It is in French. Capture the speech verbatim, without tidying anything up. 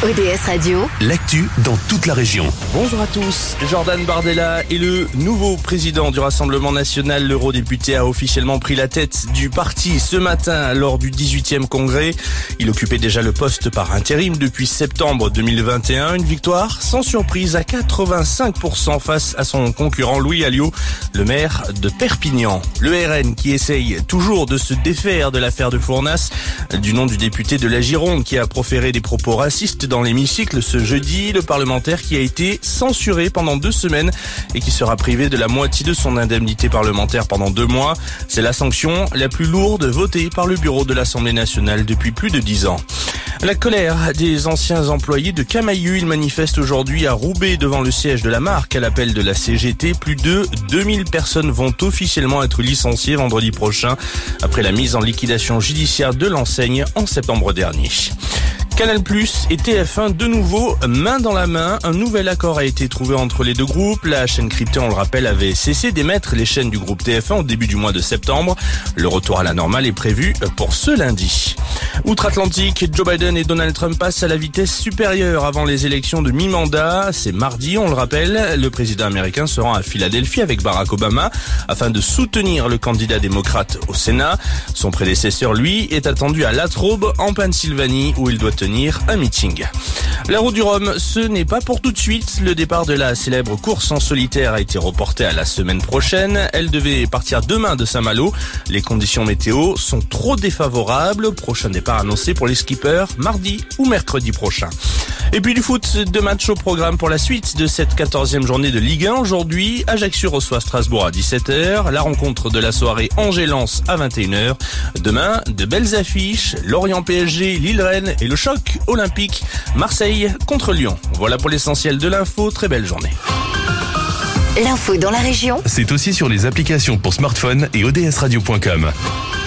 O D S Radio, l'actu dans toute la région. Bonjour à tous, Jordan Bardella est le nouveau président du Rassemblement National. L'eurodéputé a officiellement pris la tête du parti ce matin lors du dix-huitième congrès. Il occupait déjà le poste par intérim depuis septembre deux mille vingt et un. Une victoire sans surprise à quatre-vingt-cinq pour cent face à son concurrent Louis Alliot, le maire de Perpignan. Le R N qui essaye toujours de se défaire de l'affaire de Fournas, du nom du député de la Gironde qui a proféré des propos racistes dans l'hémicycle ce jeudi. Le parlementaire qui a été censuré pendant deux semaines et qui sera privé de la moitié de son indemnité parlementaire pendant deux mois. C'est la sanction la plus lourde votée par le bureau de l'Assemblée nationale depuis plus de dix ans. La colère des anciens employés de Camaïeu. Ils manifestent aujourd'hui à Roubaix devant le siège de la marque à l'appel de la C G T. Plus de deux mille personnes vont officiellement être licenciées vendredi prochain après la mise en liquidation judiciaire de l'enseigne en septembre dernier. Canal+ et T F un de nouveau main dans la main. Un nouvel accord a été trouvé entre les deux groupes. La chaîne cryptée, on le rappelle, avait cessé d'émettre les chaînes du groupe T F un au début du mois de septembre. Le retour à la normale est prévu pour ce lundi. Outre-Atlantique, Joe Biden et Donald Trump passent à la vitesse supérieure avant les élections de mi-mandat. C'est mardi, on le rappelle. Le président américain se rend à Philadelphie avec Barack Obama afin de soutenir le candidat démocrate au Sénat. Son prédécesseur, lui, est attendu à Latrobe, en Pennsylvanie, où il doit tenir un meeting. La route du Rhum, ce n'est pas pour tout de suite. Le départ de la célèbre course en solitaire a été reporté à la semaine prochaine. Elle devait partir demain de Saint-Malo. Les conditions météo sont trop défavorables. Prochain départ annoncé pour les skippers mardi ou mercredi prochain. Et puis du foot, deux matchs au programme pour la suite de cette quatorzième journée de Ligue un. Aujourd'hui, Ajaccio reçoit Strasbourg à dix-sept heures. La rencontre de la soirée Angers-Lens à vingt et une heures. Demain, de belles affiches. Lorient P S G, Lille-Rennes et le choc olympique Marseille contre Lyon. Voilà pour l'essentiel de l'info. Très belle journée. l'info dans la région, C'est aussi sur les applications pour smartphone et O D S radio point com.